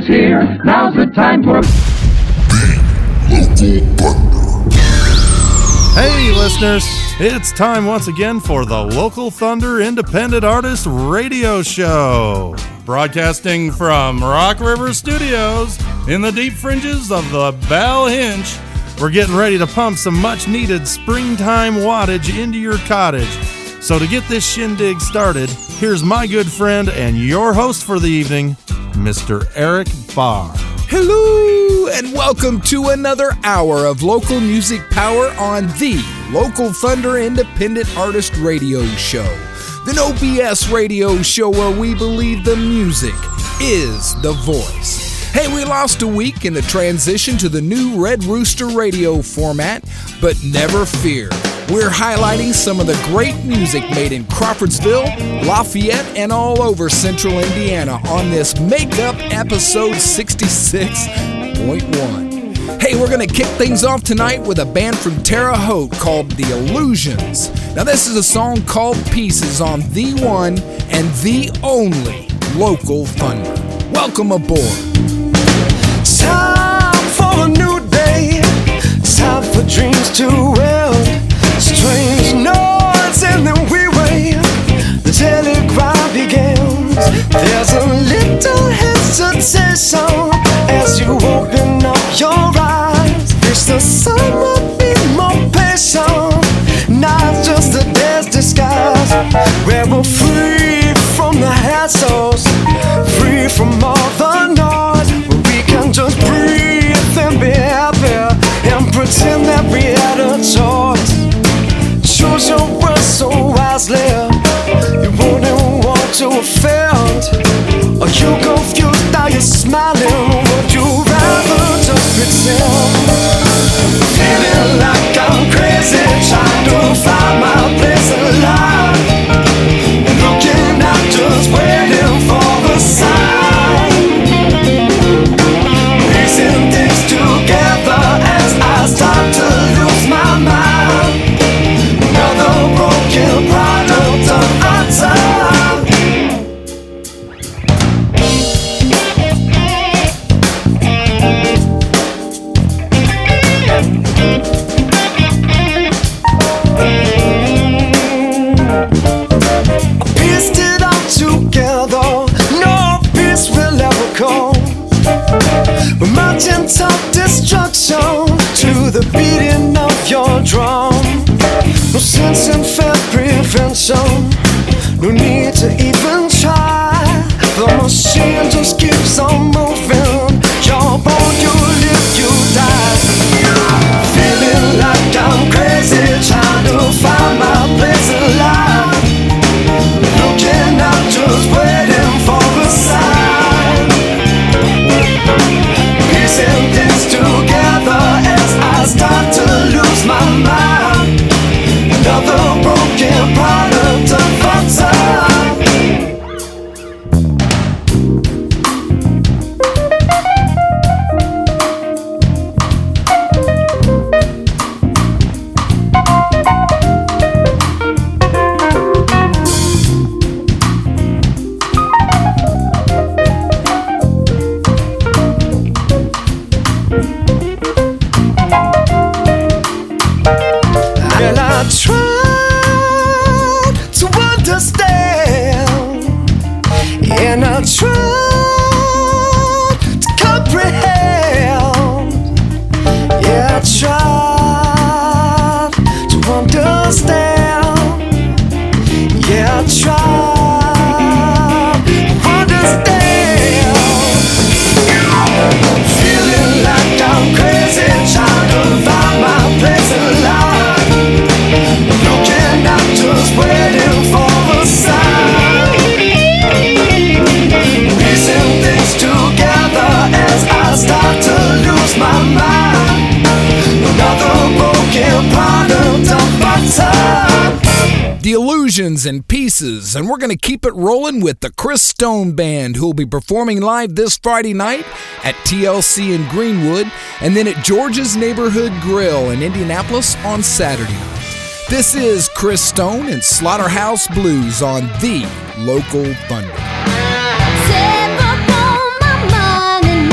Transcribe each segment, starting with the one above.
is here. Now's the time for Local Thunder. Hey listeners, it's time once again for the Local Thunder Independent Artist Radio Show. Broadcasting from Rock River Studios in the deep fringes of the Bell Hinch, we're getting ready to pump some much needed springtime wattage into your cottage. So to get this shindig started, here's my good friend and your host for the evening, Mr. Eric Barr. Hello, and welcome to another hour of local music power on the Local Thunder Independent Artist Radio Show. The No BS radio show where we believe the music is the voice. Hey, we lost a week in the transition to the new Red Rooster radio format, but never fear. We're highlighting some of the great music made in Crawfordsville, Lafayette, and all over central Indiana on this Makeup episode 66.1. Hey, we're going to kick things off tonight with a band from Terre Haute called The Illusions. Now, this is a song called Pieces on the one and the only Local Thunder. Welcome aboard. Time for a new day, time for dreams to end. Strange noise and then we wait. The telegram begins. There's a little hesitation as you open up your eyes. Wish the sun would be more patient, not just a day's disguise. Where we're free from the hassles, free from all the noise. Where we can just breathe and be happy and pretend that we had a choice. Choose your words so wisely. You wouldn't want to offend. Are you confused? Now you're smiling. Would you rather just pretend? Feeling like I'm crazy, trying to find my place alive. Looking out, just waiting for the sign. Piecing things together as I start to lose my mind. Another broken product of our time. I pieced it all together, no peace will ever come. We're marching toward destruction to the beating of your drum. No sense in fair prevention, no need to even try. The machine just keeps on moving. You're born, you live, you die. Feeling like I'm crazy, trying to find my place alive. Looking out, just waiting for the sign. Piecing things together as I start to lose my mind. Another broken product of our time. And I tried to understand, and I tried to comprehend. Yeah, I tried to understand. Yeah, I tried to understand. Feeling like I'm crazy, trying to find my place alive. Looking out, just waiting for the sign. Piecing things together as I start to lose my mind. Another broken product of my time. The Illusions and Pieces, and we're going to keep it rolling with the Chris Stone Band, who will be performing live this Friday night at TLC in Greenwood, and then at George's Neighborhood Grill in Indianapolis on Saturday night. This is Chris Stone and Slaughterhouse Blues on the Local Thunder. Step up on my mind and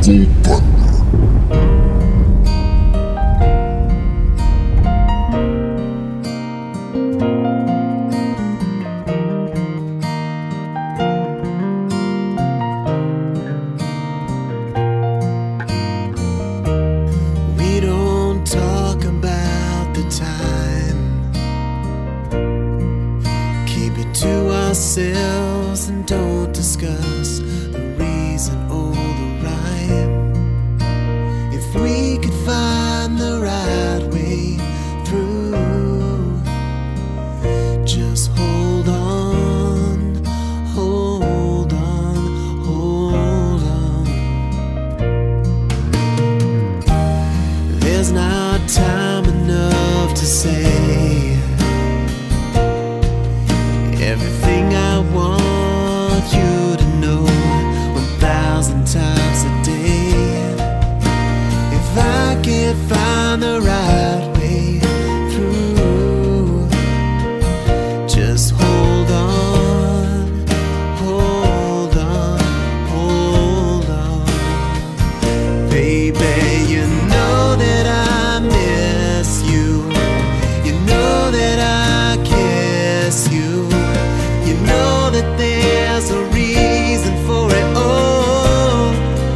Local Thunder. We don't talk about the time. Keep it to ourselves and don't discuss the reason or the rhyme. If we could find the right way through, just hold on, hold on, hold on. There's not time enough to say everything I want you to know 1,000 times a day. If I can't find the right way through, just hold on, hold on, hold on. Baby, you know that I miss you. You know that I kiss you. You know that there's a reason for it all.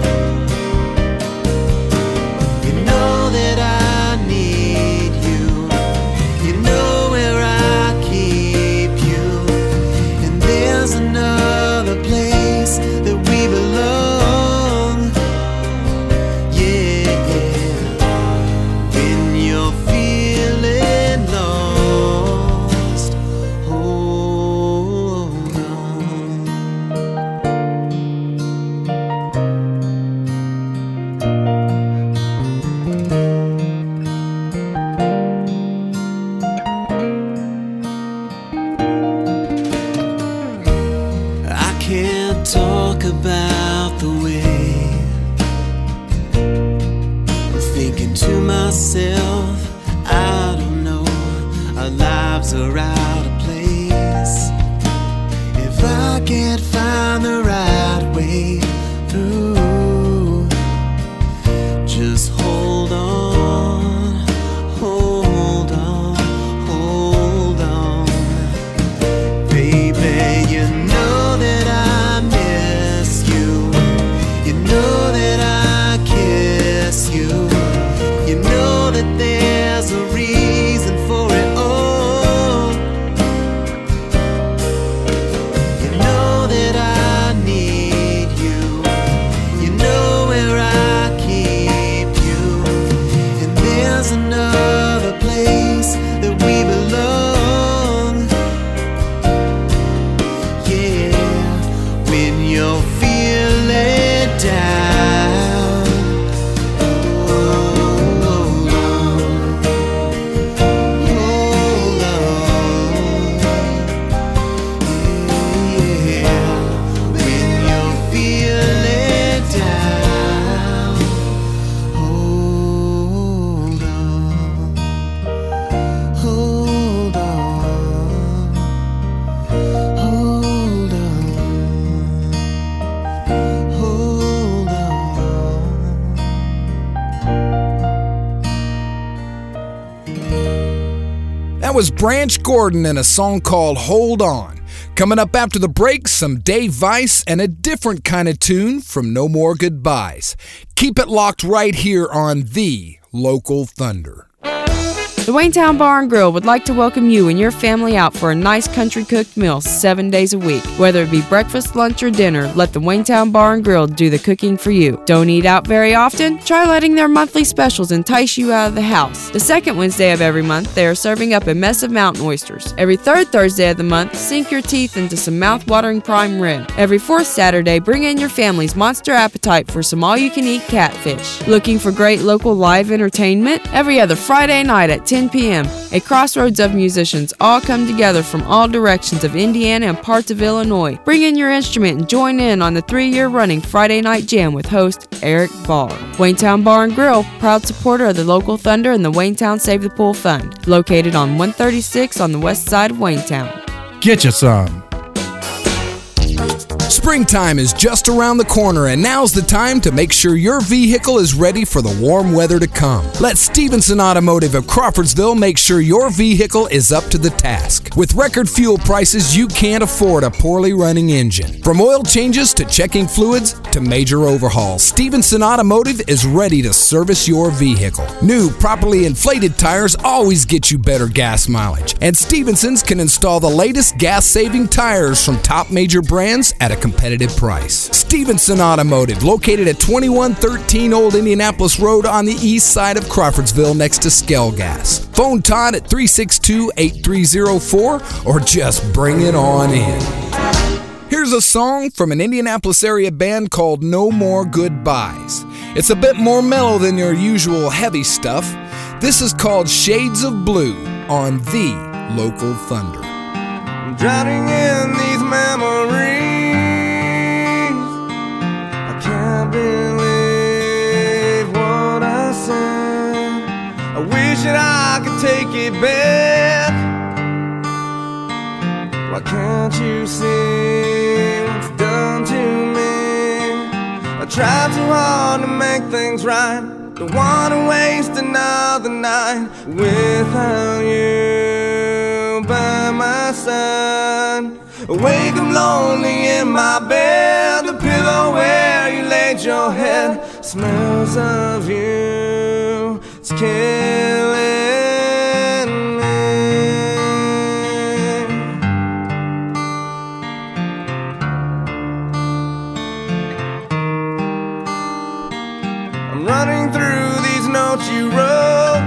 You know that I need you. You know where I keep you. And there's another place that we belong. Yeah, when you're feeling lost, hold on. I can't talk about the way I'm thinking to myself, I don't know, our lives are out of place. If I can't find the right way through, just hold on, hold on, hold on. Baby, you know that I miss you. You know that I kiss you. You know that there's a reason for it all. You know that I need you. You know where I keep you. And there's another place that we belong. Yeah, when you're feeling down, hold on, hold on. Yeah, when you're feeling down, hold on, hold on, hold on, hold on. That was Branch Gordon and a song called Hold On. Coming up after the break, some Dave Weiss and a different kind of tune from No More Goodbyes. Keep it locked right here on The Local Thunder. The Waynestown Bar and Grill would like to welcome you and your family out for a nice country cooked meal 7 days a week. Whether it be breakfast, lunch, or dinner, let the Waynestown Bar and Grill do the cooking for you. Don't eat out very often? Try letting their monthly specials entice you out of the house. The second Wednesday of every month, they are serving up a mess of mountain oysters. Every third Thursday of the month, sink your teeth into some mouth-watering prime rib. Every fourth Saturday, bring in your family's monster appetite for some all-you-can-eat catfish. Looking for great local live entertainment? Every other Friday night at 10 p.m., a crossroads of musicians all come together from all directions of Indiana and parts of Illinois. Bring in your instrument and join in on the 3-year running Friday Night Jam with host Eric Barr. Waynestown Bar and Grill, proud supporter of the Local Thunder and the Waynestown Save the Pool Fund, located on 136 on the west side of Waynestown. Get you some. Springtime is just around the corner, and now's the time to make sure your vehicle is ready for the warm weather to come. Let Stevenson Automotive of Crawfordsville make sure your vehicle is up to the task. With record fuel prices, you can't afford a poorly running engine. From oil changes to checking fluids to major overhauls, Stevenson Automotive is ready to service your vehicle. New, properly inflated tires always get you better gas mileage, and Stevenson's can install the latest gas-saving tires from top major brands at a competitive price. Stevenson Automotive, located at 2113 Old Indianapolis Road on the east side of Crawfordsville next to Skell Gas. Phone Todd at 362-8304 or just bring it on in. Here's a song from an Indianapolis area band called No More Goodbyes. It's a bit more mellow than your usual heavy stuff. This is called Shades of Blue on The Local Thunder. I'm drowning in these memories. I can't believe what I said. I wish that I could take it back. Why can't you see what's done to me? I tried too hard to make things right. Don't want to waste another night without you by my side. Awake, I'm lonely in my bed. The pillow where you laid your head smells of you. It's killing me. I'm running through these notes you wrote.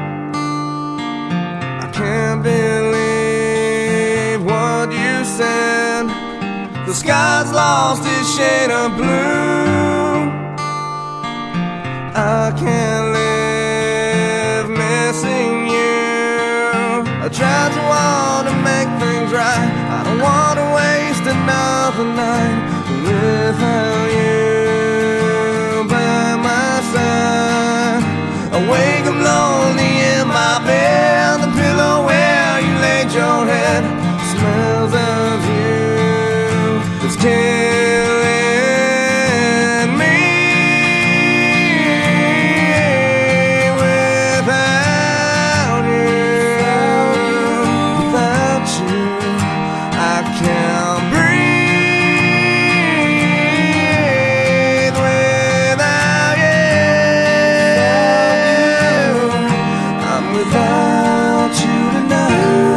I can't believe what you said. The sky's lost its shade of blue. I can't live missing you. I tried to want to make things right. I don't want to waste another night without you by my side. Awake, I'm lonely in my bed. The pillow where you laid your head smells of you. It's killing me without you. Without you, I can't breathe without you. I'm without you tonight.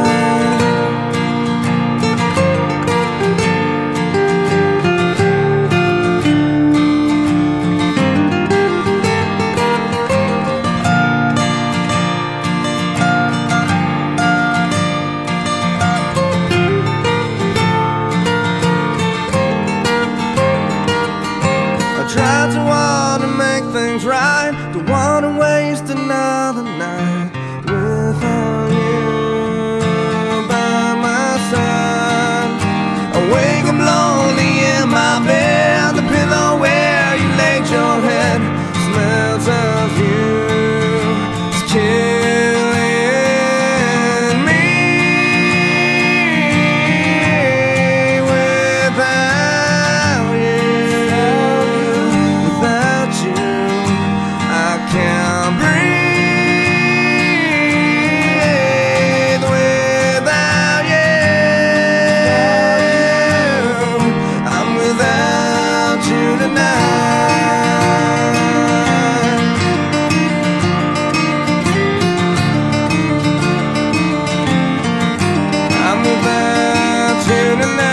Tried to want to make things right. Don't want to waste another night without you by my side. Awake, I'm lonely in my bed. The pillow where you laid your head smells of you. It's killing me without you. Without you, I can't breathe without you. I'm without you tonight. I'm without you tonight.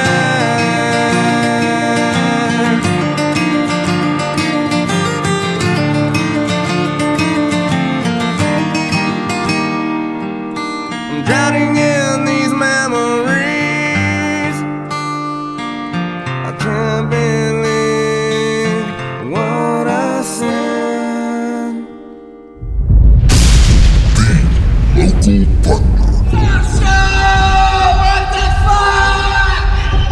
I'm drowning in these memories. I can't believe what I said. Local Thunder.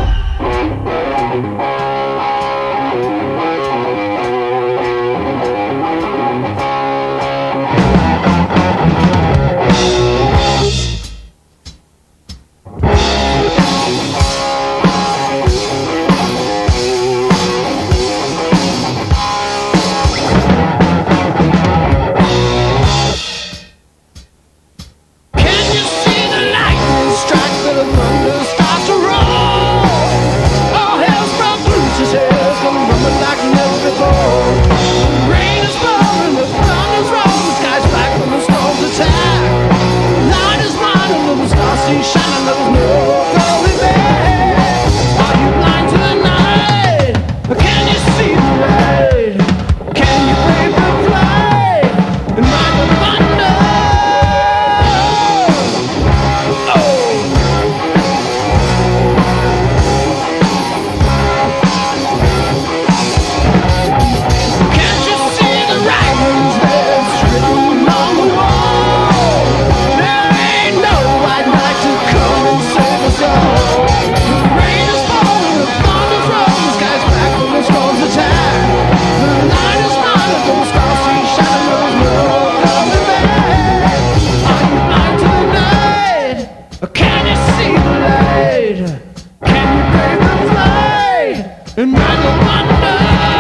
Can you see the light? Can you break the flight and ride the wonder?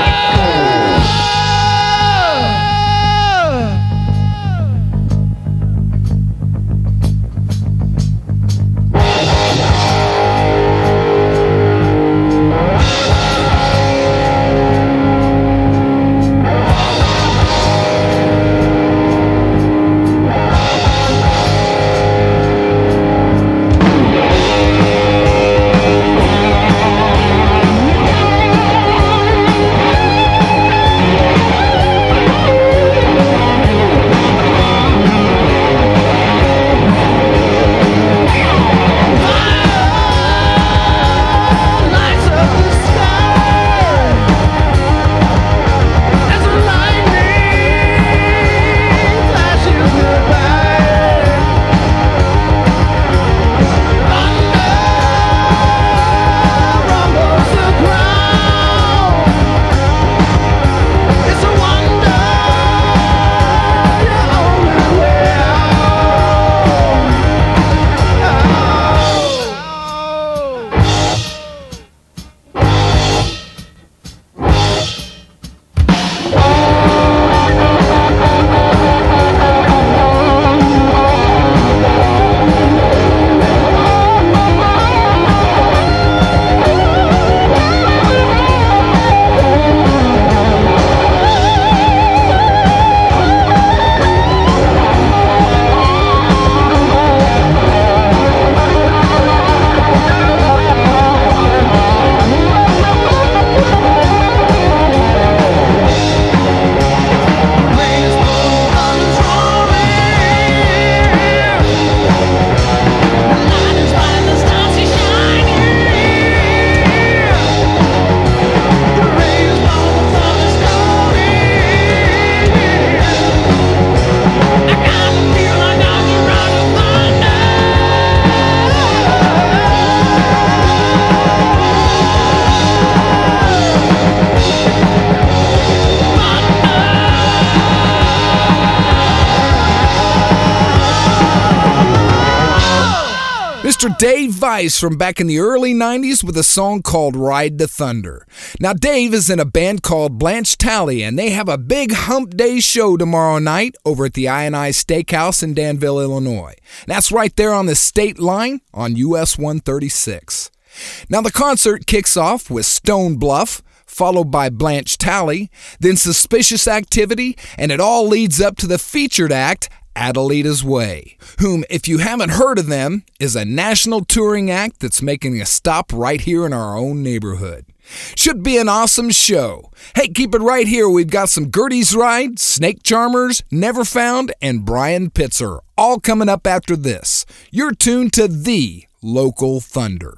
Mr. Dave Weiss from back in the early 90s with a song called Ride the Thunder. Now, Dave is in a band called Blanche Talley, and they have a big hump day show tomorrow night over at the I&I Steakhouse in Danville, Illinois. That's right there on the state line on US 136. Now, the concert kicks off with Stone Bluff, followed by Blanche Talley, then Suspicious Activity, and it all leads up to the featured act, Adelita's Way, whom, if you haven't heard of them, is a national touring act that's making a stop right here in our own neighborhood. Should be an awesome show. Hey, keep it right here. We've got some Gertie's Ride, Snake Charmers, Never Found, and Brian Pitzer, all coming up after this. You're tuned to the Local Thunder.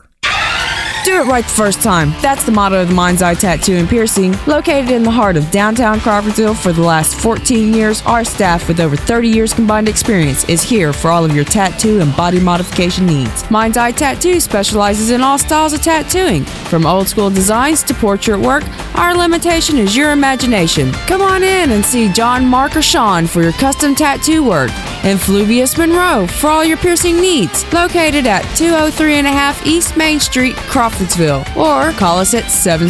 Do it right the first time. That's the motto of the Mind's Eye Tattoo and Piercing. Located in the heart of downtown Crawfordsville for the last 14 years, our staff with over 30 years combined experience is here for all of your tattoo and body modification needs. Mind's Eye Tattoo specializes in all styles of tattooing. From old school designs to portrait work, our limitation is your imagination. Come on in and see John, Mark, or Sean for your custom tattoo work. And Fluvius Monroe for all your piercing needs. Located at 203.5 East Main Street, Crawfordsville. Or call us at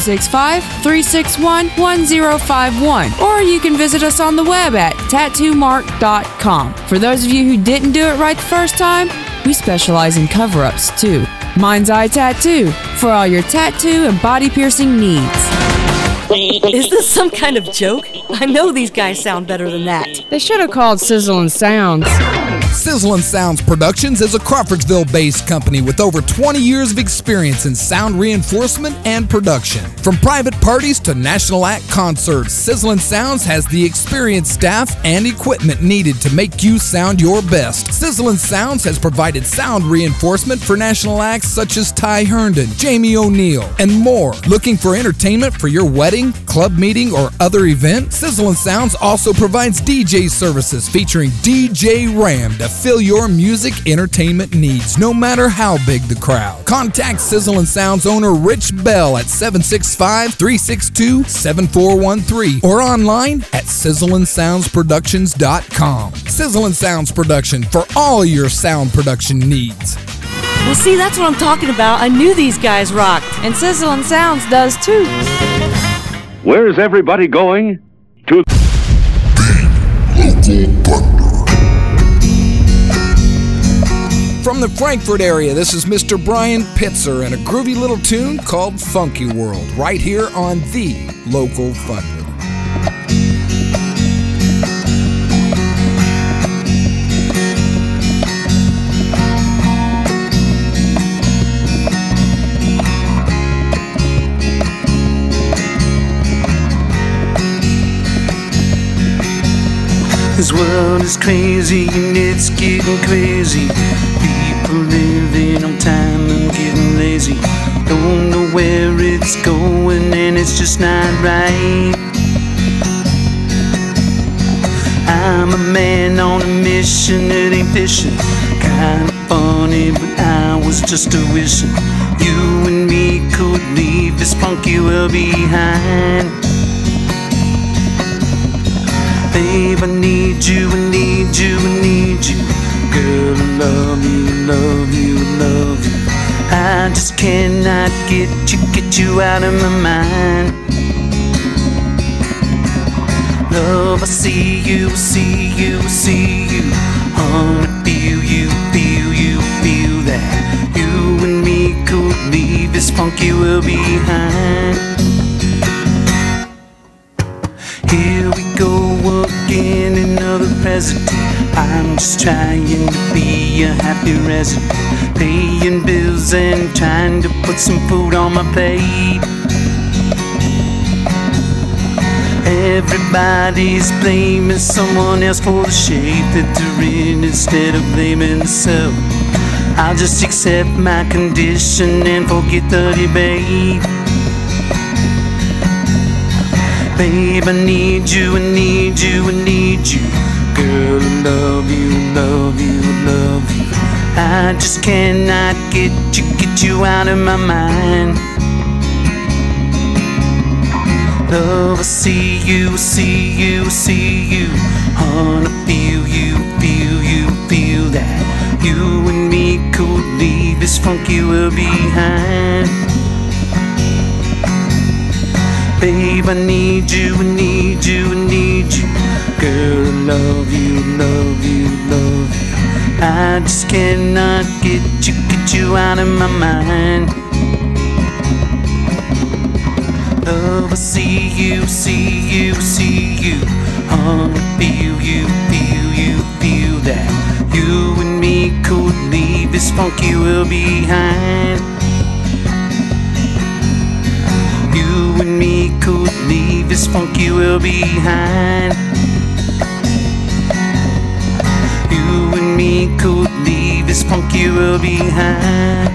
765-361-1051. Or you can visit us on the web at tattoomark.com. For those of you who didn't do it right the first time, we specialize in cover-ups too. Mind's Eye Tattoo for all your tattoo and body piercing needs. Is this some kind of joke? I know these guys sound better than that. They should have called Sizzlin' Sounds. Sizzlin' Sounds Productions is a Crawfordsville-based company with over 20 years of experience in sound reinforcement and production. From private parties to national act concerts, Sizzlin' Sounds has the experienced staff and equipment needed to make you sound your best. Sizzlin' Sounds has provided sound reinforcement for national acts such as Ty Herndon, Jamie O'Neill, and more. Looking for entertainment for your wedding, club meeting, or other event? Sizzlin' Sounds also provides DJ services featuring DJ Ram to fill your music entertainment needs, no matter how big the crowd. Contact Sizzlin' Sounds owner Rich Bell at 765-362-7413 or online at sizzlinsoundsproductions.com. Sizzlin' Sounds Production for all your sound production needs. Well, see, that's what I'm talking about. I knew these guys rocked. And Sizzling Sounds does too. Where's everybody going? To From the Frankfurt area, this is Mr. Brian Pitzer and a groovy little tune called Funky World, right here on The Local Thunder. This world is crazy and it's getting crazy. People living on time and getting lazy. Don't know where it's going and it's just not right. I'm a man on a mission, it ain't fishing. Kinda funny, but I was just a wishing you and me could leave this funky world behind. Babe, I need you, I need you, I need you. Girl, I love you, love you, love you. I just cannot get you out of my mind. Love, I see you, see you, see you. Wanna feel you, feel you, feel that. You and me could leave this funky world behind. Here we go again, another president. I'm just trying to be a happy resident, paying bills and trying to put some food on my plate. Everybody's blaming someone else for the shape that they're in instead of blaming themselves. I'll just accept my condition and forget the debate. Babe, I need you, I need you, I need you. Girl, I love you, love you, love you. I just cannot get you out of my mind. Love, I see you, see you, see you. Wanna feel you, feel you, feel that. You and me could leave this funky world behind. Babe, I need you, I need you, I need you. Girl, I love you, love you, love you. I just cannot get you out of my mind. Love, I see you, see you, see you. Wanna feel you, feel you, feel that. You and me could leave this funky world behind. You and me could leave this funky world behind. You and me could leave this funky world behind.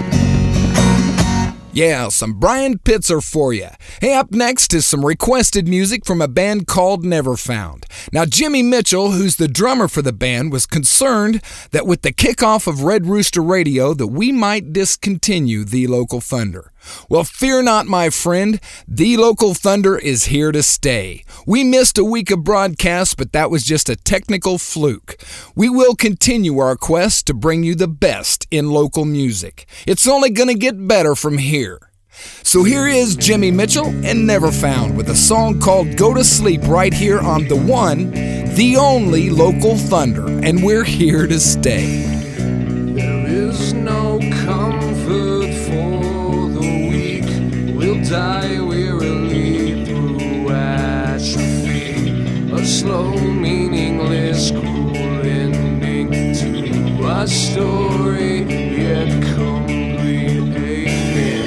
Yeah, some Brian Pitzer for you. Hey, up next is some requested music from a band called Never Found. Now, Jimmy Mitchell, who's the drummer for the band, was concerned that with the kickoff of Red Rooster Radio that we might discontinue The Local Thunder. Well, fear not, my friend. The Local Thunder is here to stay. We missed a week of broadcast, but that was just a technical fluke. We will continue our quest to bring you the best in local music. It's only going to get better from here. So here is Jimmy Mitchell and Never Found with a song called Go to Sleep right here on the one, the only Local Thunder, and we're here to stay. There is no comfort for the weak. We'll die wearily through atrophy. A slow, meaningless, cruel ending to our story, yet complete. Amen.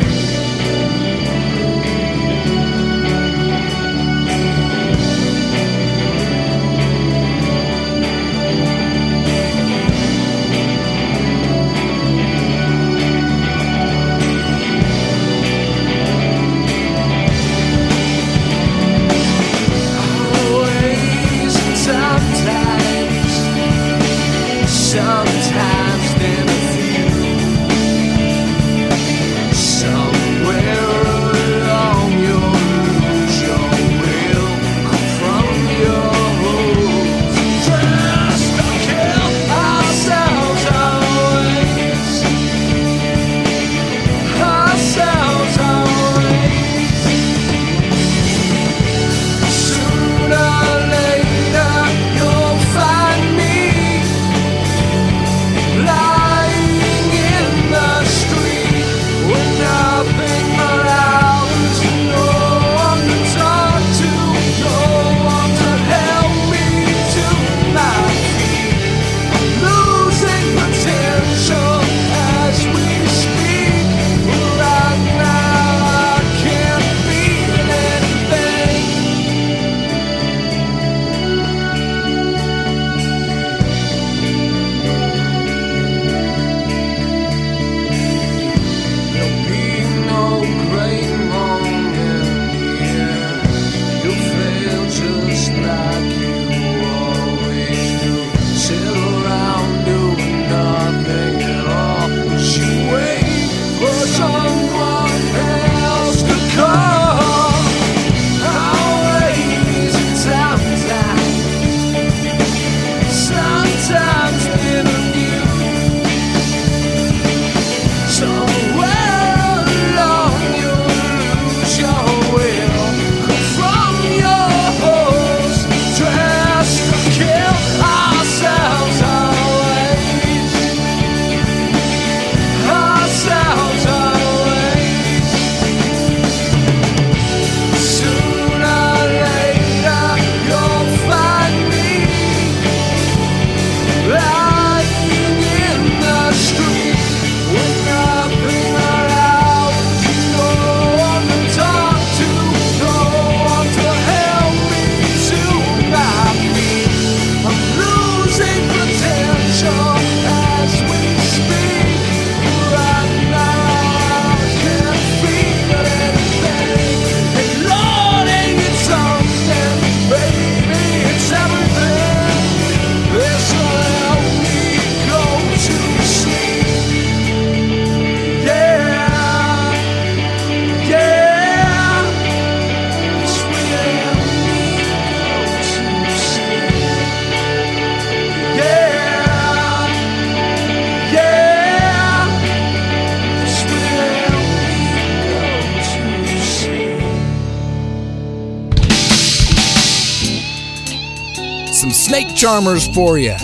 Snake Charmers for you.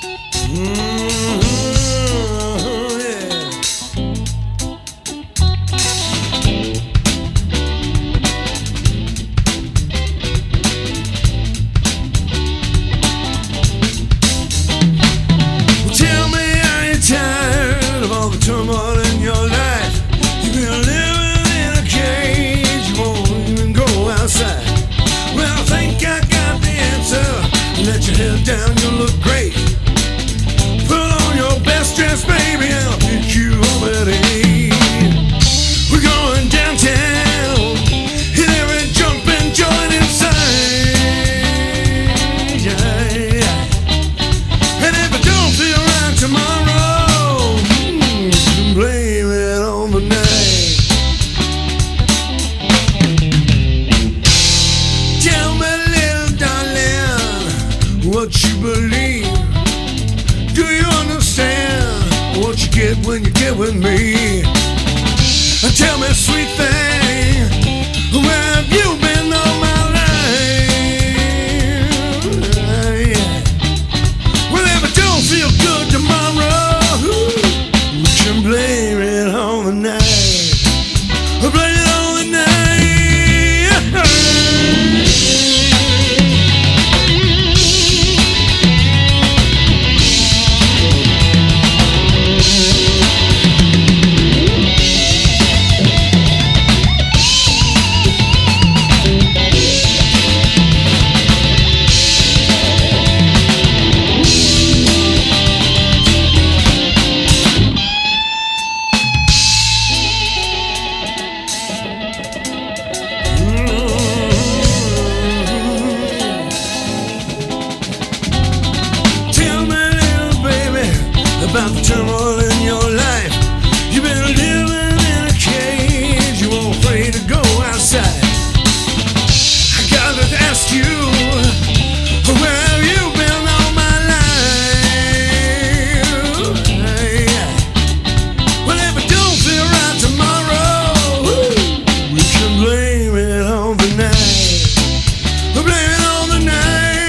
Turmoil in your life. You've been living in a cage. You won't even go outside. Well, I think I got the answer. Let your head down, you look great. Put on your best dress, baby, and I'll pick you up at 8. We're going downtown. Hit every jumping joint inside. And if it don't feel right tomorrow, blame it on the night. Tell me, little darling, what you believe. Do you understand what you get when you get with me? And tell me, sweet thing, where have you been all my life? Well, if it don't feel good tomorrow, blame it on the night. Blame it on the night. About the turmoil in your life. You've been living in a cage. You won't afraid to go outside. I gotta ask you, where have you been all my life? Well, if it don't feel right tomorrow, we can blame it on the night. Blame it on the night.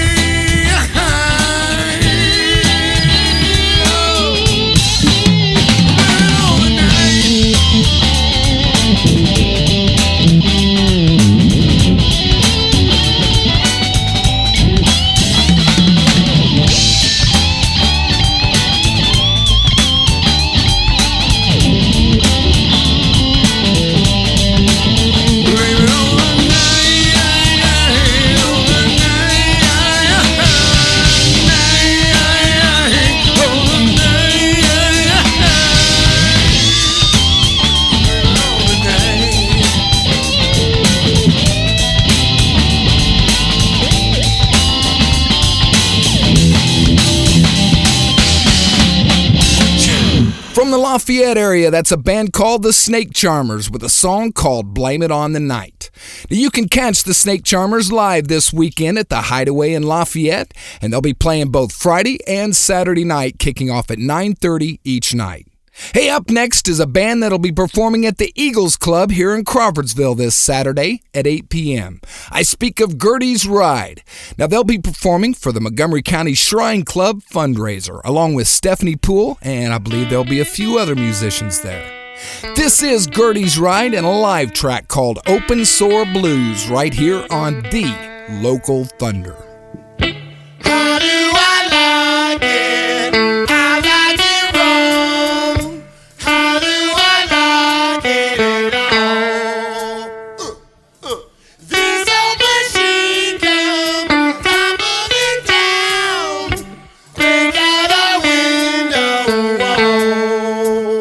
From the Lafayette area, that's a band called the Snake Charmers with a song called Blame It on the Night. Now, you can catch the Snake Charmers live this weekend at the Hideaway in Lafayette, and they'll be playing both Friday and Saturday night, kicking off at 9:30 each night. Hey, up next is a band that'll be performing at the Eagles Club here in Crawfordsville this Saturday at 8 p.m. I speak of Gertie's Ride. Now, they'll be performing for the Montgomery County Shrine Club fundraiser, along with Stephanie Poole, and I believe there'll be a few other musicians there. This is Gertie's Ride and a live track called Open Sore Blues right here on The Local Thunder. How do I like it? I like it wrong. How do I like it at all? This old machine come tumbling down. Break out our window wall.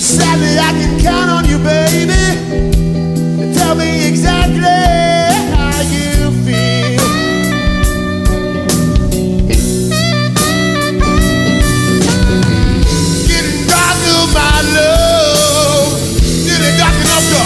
Sadly, I can count on you, baby. Tell me exactly how you feel. Getting dark to my love, nearly dark enough to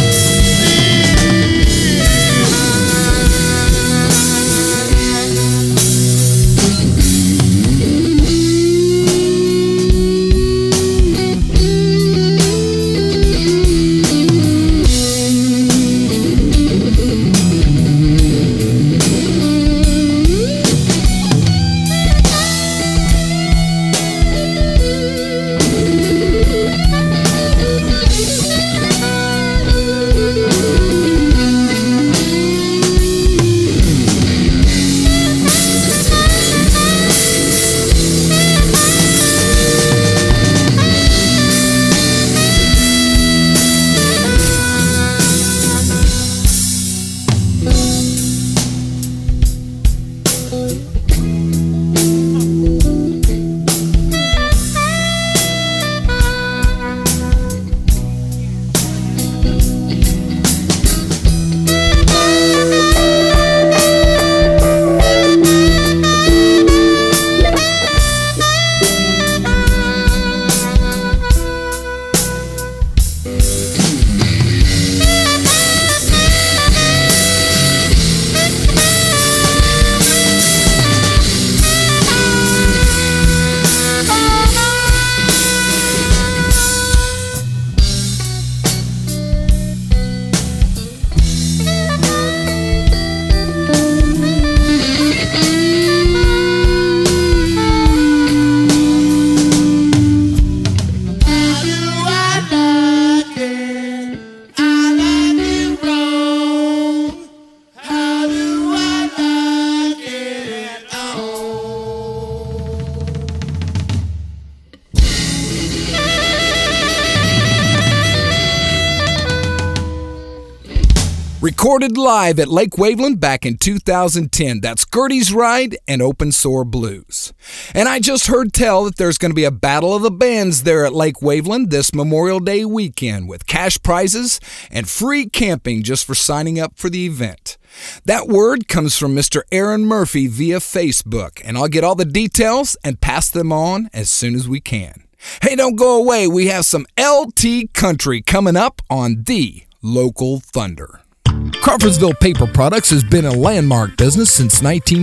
Recorded live at Lake Waveland back in 2010. That's Gertie's Ride and Open Sore Blues. And I just heard tell that there's going to be a Battle of the Bands there at Lake Waveland this Memorial Day weekend with cash prizes and free camping just for signing up for the event. That word comes from Mr. Aaron Murphy via Facebook, and I'll get all the details and pass them on as soon as we can. Hey, don't go away. We have some LT Country coming up on The Local Thunder. Crawfordsville Paper Products has been a landmark business since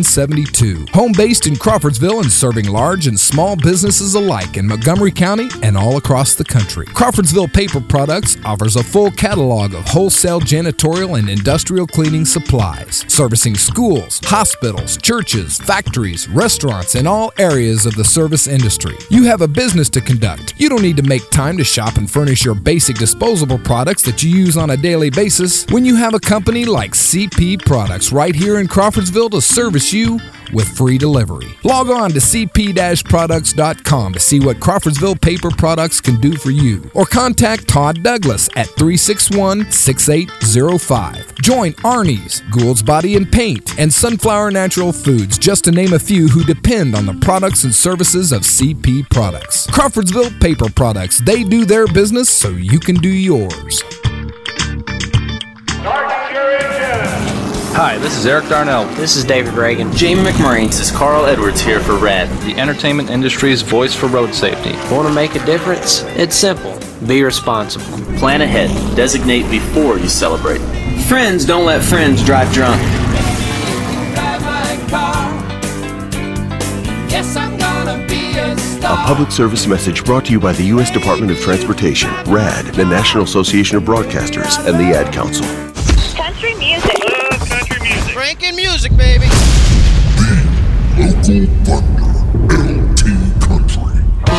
1972. Home-based in Crawfordsville and serving large and small businesses alike in Montgomery County and all across the country. Crawfordsville Paper Products offers a full catalog of wholesale janitorial and industrial cleaning supplies, servicing schools, hospitals, churches, factories, restaurants, and all areas of the service industry. You have a business to conduct. You don't need to make time to shop and furnish your basic disposable products that you use on a daily basis when you have a company like CP Products right here in Crawfordsville to service you with free delivery. Log on to cp-products.com to see what Crawfordsville Paper Products can do for you, or contact Todd Douglas at 361-6805. Join Arnie's, Gould's Body and Paint, and Sunflower Natural Foods, just to name a few who depend on the products and services of CP Products. Crawfordsville Paper Products, they do their business so you can do yours. Hi, this is Eric Darnell. This is David Reagan. Jamie McMurray. This is Carl Edwards here for RAD, the entertainment industry's voice for road safety. Want to make a difference? It's simple. Be responsible. Plan ahead. Designate before you celebrate. Friends don't let friends drive drunk. A public service message brought to you by the U.S. Department of Transportation, RAD, the National Association of Broadcasters, and the Ad Council. Country music. Love country music. Cranking music, baby. The Local Thunder, LT Country.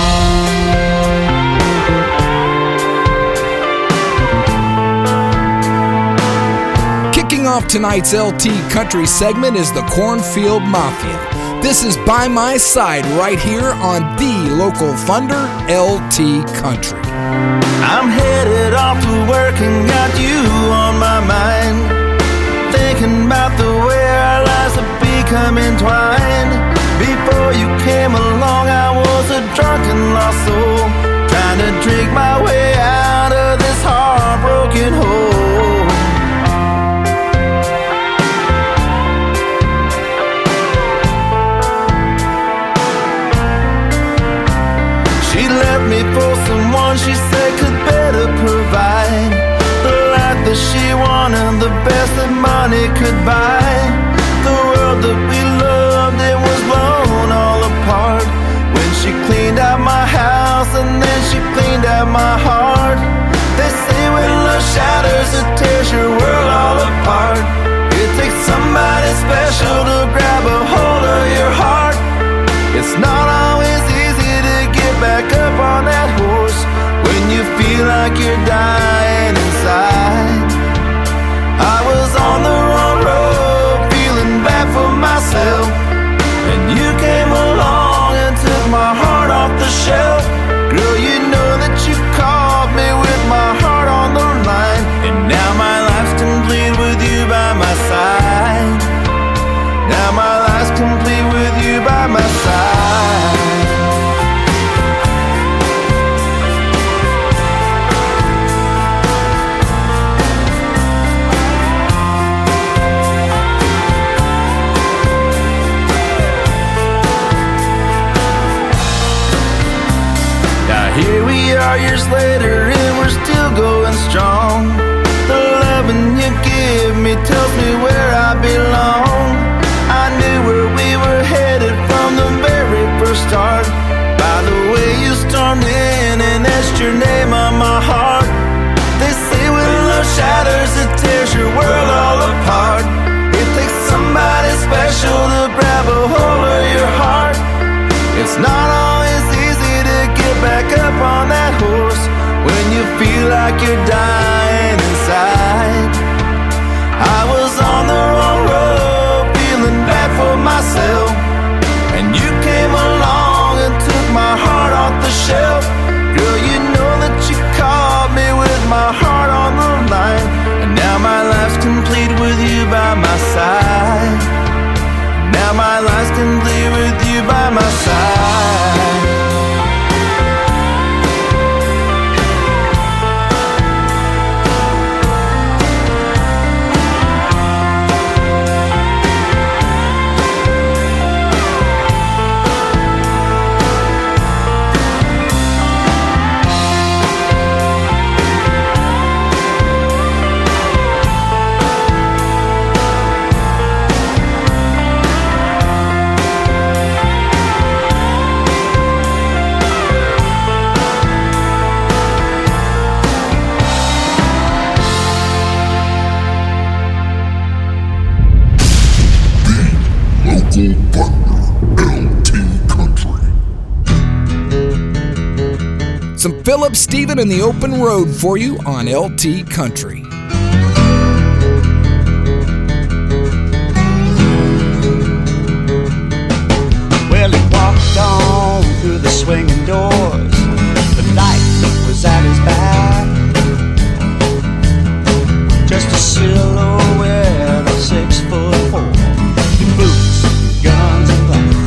Kicking off tonight's LT Country segment is the Cornfield Mafia. This is By My Side right here on The Local Thunder, LT Country. I'm headed off to work and got you on my mind, thinking about the way our lives have become entwined. Before you came along, I was a drunken lost soul, trying to drink my way one she said could better provide the life that she wanted, the best that money could buy. The world that we loved, it was blown all apart when she cleaned out my house and then she cleaned out my heart. They say when love shatters, it tears your world all apart. It takes somebody special to grab a hold of your heart. It's not always easy to get back up on that horse when you feel like you're dying inside. I was on the wrong road, feeling bad for myself, and you came along and took my heart off the shelf. Girl, you know that you caught me with my heart on the line, and now my life's complete with you by my side. Now my life's complete with you by my side. Here we are years later and we're still going strong. The loving you give me tells me where I belong. I knew where we were headed from the very first start, by the way you stormed in and etched your name on my heart. They say when love shatters, it tears your world all apart. It takes somebody special to grab a hold of your heart. It's not always easy to get back up on that horse when you feel like you're dying inside. I was on the wrong road, feeling bad for myself, and you came along and took my heart off the shelf. Girl, you know that you caught me with my heart on the line, and now my life's complete with you by my side. Now my life's complete with you by my side. Some Philip Stephen and the Open Road for you on LT Country. Well, he walked on through the swinging doors. The light was at his back. Just a silhouette of 6'4", in boots, guns, and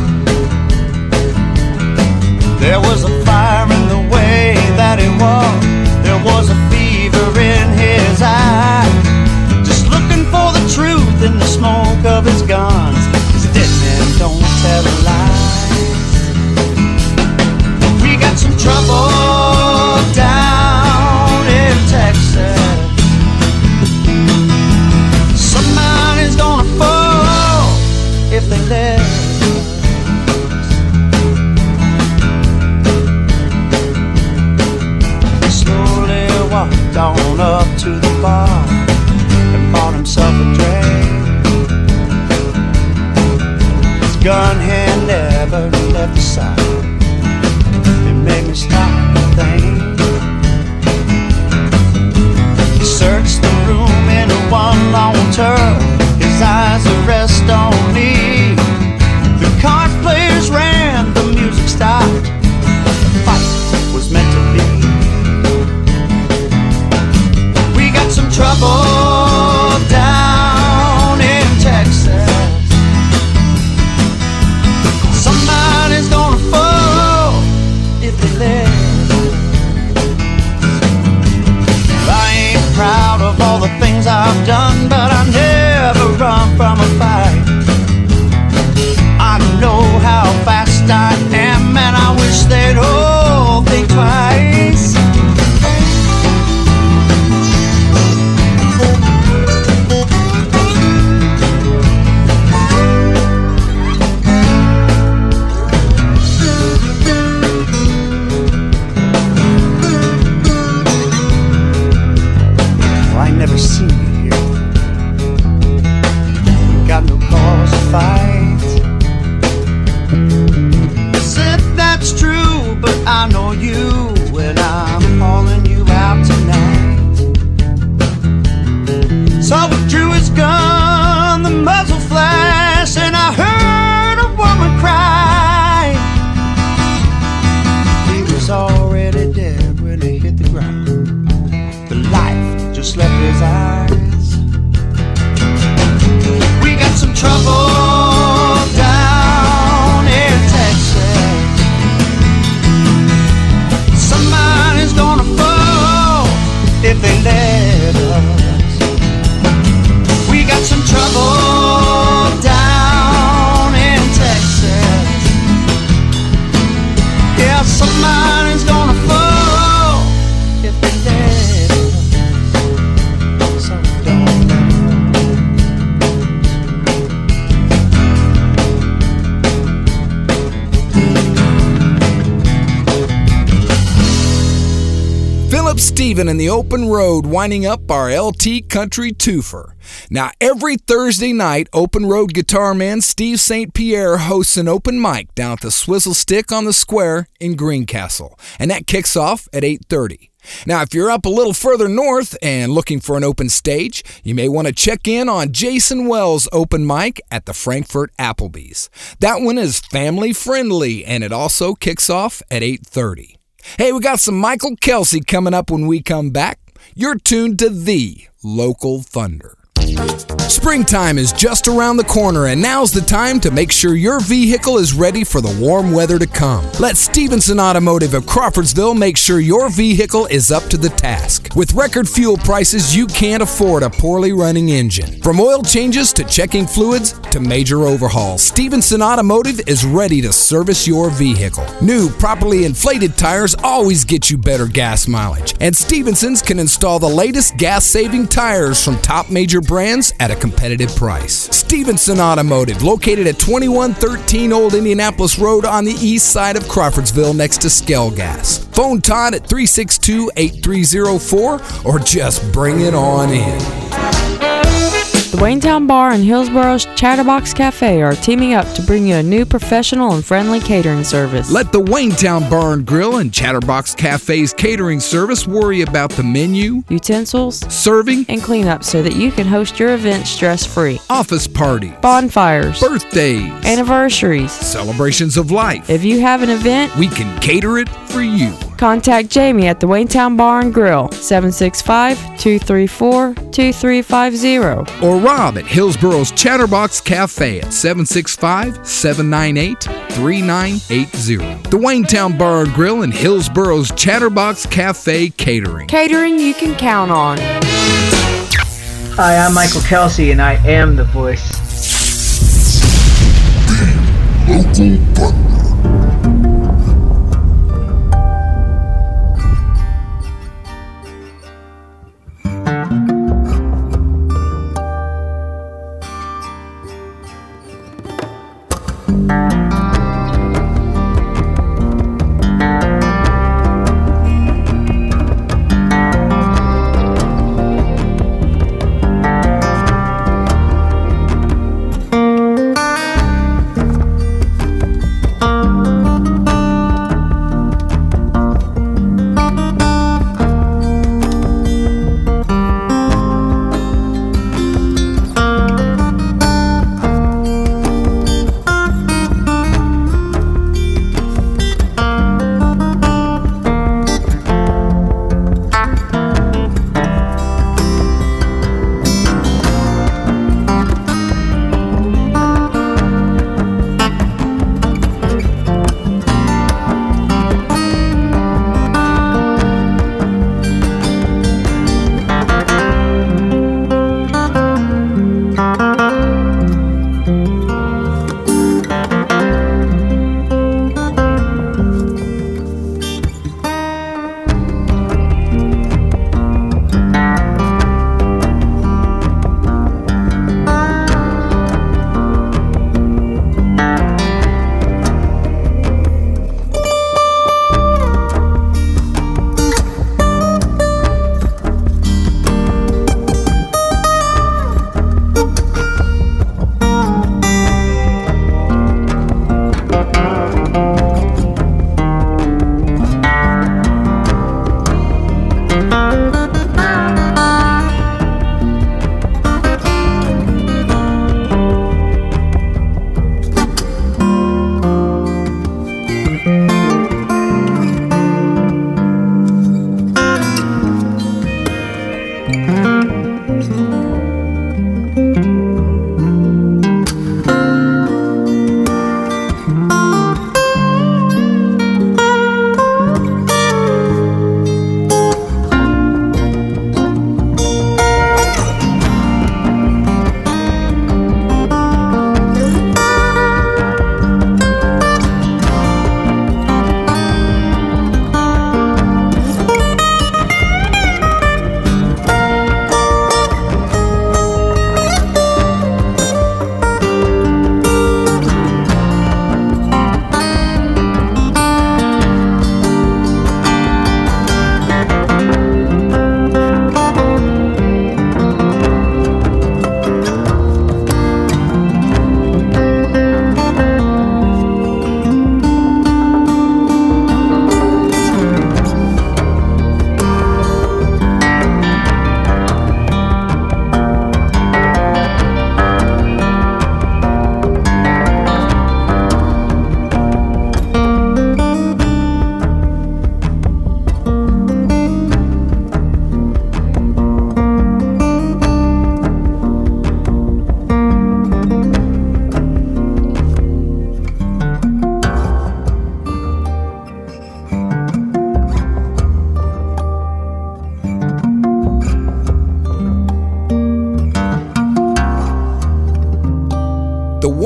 black. There was a fire in the way that he walked. There was a fever in his eye. Just looking for the truth in the smoke of his guns. 'Cause dead men don't tell lies. We got some trouble down in Texas. Somebody's gonna fall if they let us. He slowly walked on up to the bar and bought himself a drink. His gun hand never left his side. It made me stop and think. He searched the room in a one long turn. His eyes rest on me. The card players ran, the music stopped. The fight was meant to be. We got some trouble down in Texas. Somebody's gonna fall if they let us. just left his eyes. We got some trouble down in Texas. Somebody's gonna fall if they let us. We got some trouble down in Texas. Yeah, somebody's gonna fall if they let us. So don't. Philip Stephen and the Open Road winding up our LT Country twofer. Now, every Thursday night, Open Road guitar man Steve St. Pierre hosts an open mic down at the Swizzle Stick on the Square in Greencastle, and that kicks off at 8:30. Now, if you're up a little further north and looking for an open stage, you may want to check in on Jason Wells' open mic at the Frankfurt Applebee's. That one is family friendly, and it also kicks off at 8:30. Hey, we got some Michael Kelsey coming up when we come back. You're tuned to the Local Thunder. Springtime is just around the corner, and now's the time to make sure your vehicle is ready for the warm weather to come. Let Stevenson Automotive of Crawfordsville make sure your vehicle is up to the task. With record fuel prices, you can't afford a poorly running engine. From oil changes to checking fluids to major overhauls, Stevenson Automotive is ready to service your vehicle. New, properly inflated tires always get you better gas mileage, and Stevenson's can install the latest gas-saving tires from top major brands at a competitive price. Stevenson Automotive, located at 2113 Old Indianapolis Road on the east side of Crawfordsville next to Skell Gas. Phone Todd at 362-8304 or just bring it on in. The Waynetown Bar and Hillsboro's Chatterbox Cafe are teaming up to bring you a new professional and friendly catering service. Let the Waynetown Bar and Grill and Chatterbox Cafe's catering service worry about the menu, utensils, serving, and cleanup so that you can host your event stress-free. Office parties, bonfires, birthdays, anniversaries, celebrations of life. If you have an event, we can cater it for you. Contact Jamie at the Waynetown Bar and Grill, 765-234-2350. Or Rob at Hillsboro's Chatterbox Cafe at 765-798-3980. The Waynetown Bar and Grill and Hillsboro's Chatterbox Cafe Catering. Catering you can count on. Hi, I'm Michael Kelsey, and I am the voice. Local Thunder.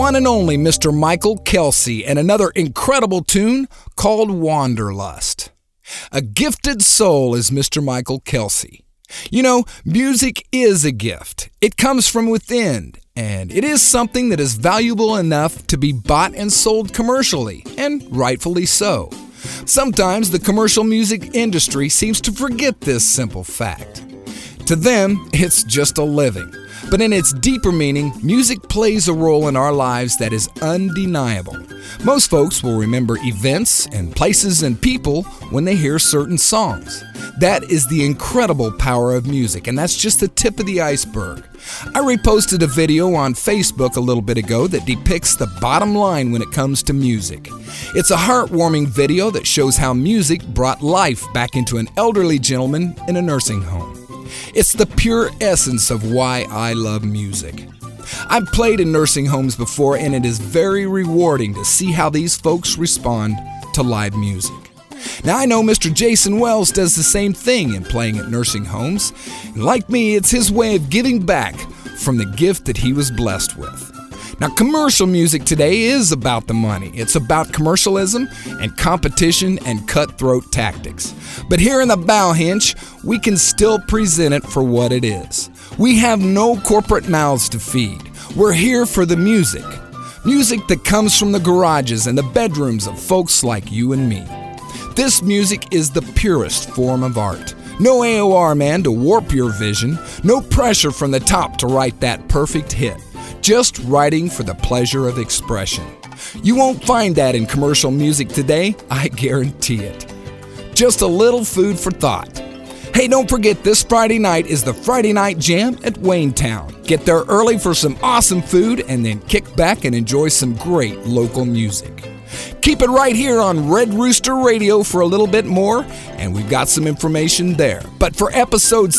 one and only Mr. Michael Kelsey and another incredible tune called Wanderlust. A gifted soul is Mr. Michael Kelsey. You know, music is a gift. It comes from within, and it is something that is valuable enough to be bought and sold commercially, and rightfully so. Sometimes the commercial music industry seems to forget this simple fact. To them, it's just a living. But in its deeper meaning, music plays a role in our lives that is undeniable. Most folks will remember events and places and people when they hear certain songs. That is the incredible power of music, and that's just the tip of the iceberg. I reposted a video on Facebook a little bit ago that depicts the bottom line when it comes to music. It's a heartwarming video that shows how music brought life back into an elderly gentleman in a nursing home. It's the pure essence of why I love music. I've played in nursing homes before, and it is very rewarding to see how these folks respond to live music. Now, I know Mr. Jason Wells does the same thing in playing at nursing homes. And like me, it's his way of giving back from the gift that he was blessed with. Now, commercial music today is about the money. It's about commercialism and competition and cutthroat tactics. But here in the Bow Hinch, we can still present it for what it is. We have no corporate mouths to feed. We're here for the music. Music that comes from the garages and the bedrooms of folks like you and me. This music is the purest form of art. No AOR man to warp your vision. No pressure from the top to write that perfect hit. Just writing for the pleasure of expression. You won't find that in commercial music today, I guarantee it. Just a little food for thought. Hey, don't forget this Friday night is the Friday Night Jam at Waynetown. Get there early for some awesome food and then kick back and enjoy some great local music. Keep it right here on Red Rooster Radio for a little bit more, and we've got some information there. But for episode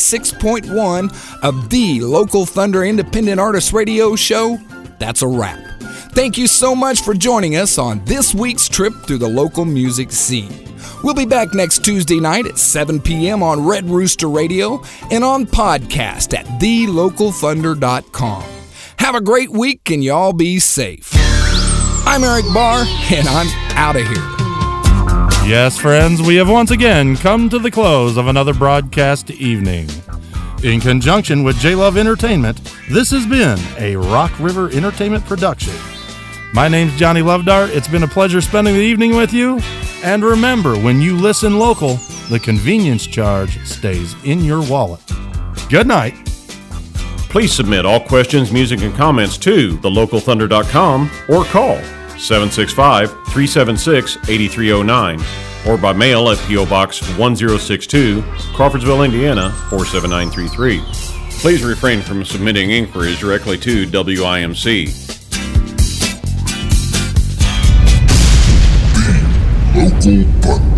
66.1 of the Local Thunder Independent Artist Radio Show, that's a wrap. Thank you so much for joining us on this week's trip through the local music scene. We'll be back next Tuesday night at 7 p.m. on Red Rooster Radio and on podcast at thelocalthunder.com. Have a great week and y'all be safe. I'm Eric Barr, and I'm out of here. Yes, friends, we have once again come to the close of another broadcast evening. In conjunction with J-Love Entertainment, this has been a Rock River Entertainment production. My name's Johnny Lovedar. It's been a pleasure spending the evening with you. And remember, when you listen local, the convenience charge stays in your wallet. Good night. Please submit all questions, music, and comments to thelocalthunder.com or call 765-376-8309 or by mail at P.O. Box 1062, Crawfordsville, Indiana 47933. Please refrain from submitting inquiries directly to WIMC. The Local Thunder.